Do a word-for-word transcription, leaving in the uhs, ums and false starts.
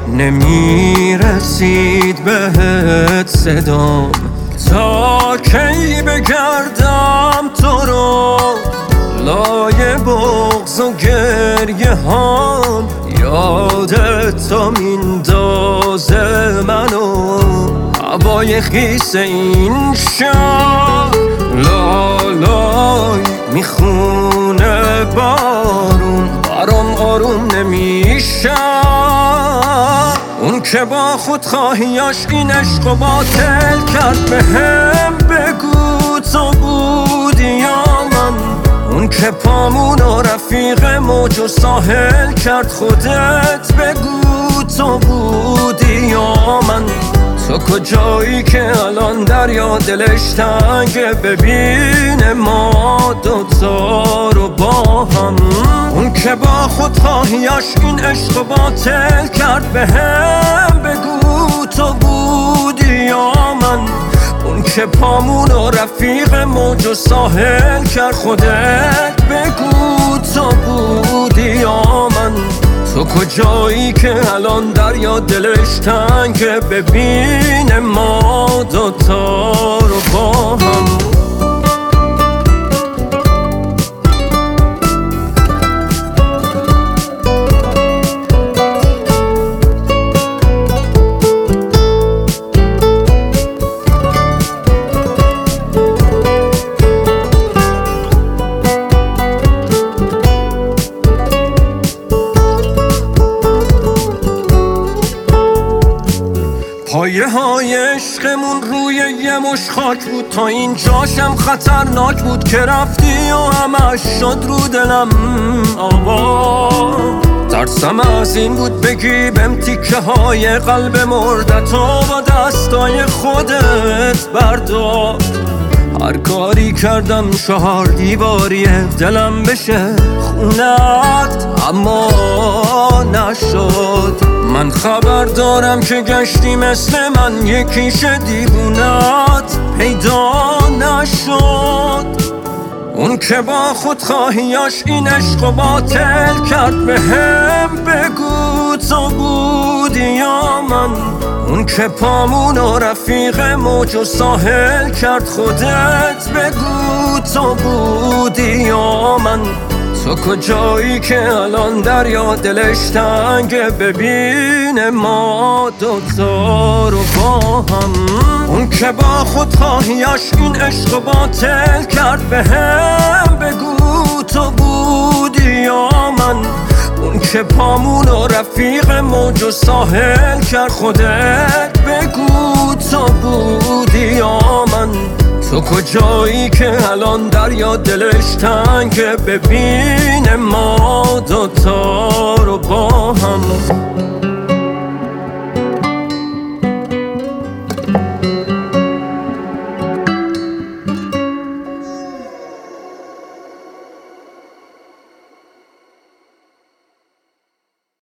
نمیرسید بهت صدام، تا کی بگردم تو رو لای بغض و گریه هام. یادت میندازه منو هوای خیس این شهر، لالای میخونه بارون برام آروم نمیشه. اون که با خودخواهیاش این عشق و باطل کرد، به هم بگو تو بودی یا من؟ اون که پامون و رفیق موج و ساحل کرد، خودت بگو تو بودی یا من؟ تو کجایی که الان دریا دلش تنگه، ببینه ما دوتا رو با هم. اون که با خودخواهیاش این عشق و باطل کرد، به هم بگو تو بودی یا من؟ اون که پامون و رفیق موج و ساحل کرد، خودت بگو تو بودی یا من؟ تو کجایی که الان دریا دلش تنگه، ببینه ما دوتا رو با هم. پایه های عشقمون روی یه مش خاک بود، تا اینجاشم خطرناک بود که رفتی و همش شد رو دلم آوا. ترسم از این بود بگی بهم تیکه های قلب مردت و با دستای خودت بردار. هر کاری کردم چهار دیواریه دلم بشه خونت، اما نشد. من خبر دارم که گشتی مثل من یکیش دیوونت پیدا نشد. اون که با خودخواهیاش این عشق و باطل کرد، به هم بگو تو بودی یا من؟ اون که پامون و رفیق موج و ساحل کرد، خودت بگو تو بودی یا من؟ تو کجایی که الان دریا دلش تنگه، ببینه ما دوتا رو با هم. اون که با خودخواهیاش این عشق و باطل کرد، به هم بگو تو بودی یا من؟ اون که پامون و رفیق موج و ساحل کرد، خودت بگو تو بودی یا من؟ تو کجایی که الان دریا دلش تنگه، ببینه ما دوتا رو با هم.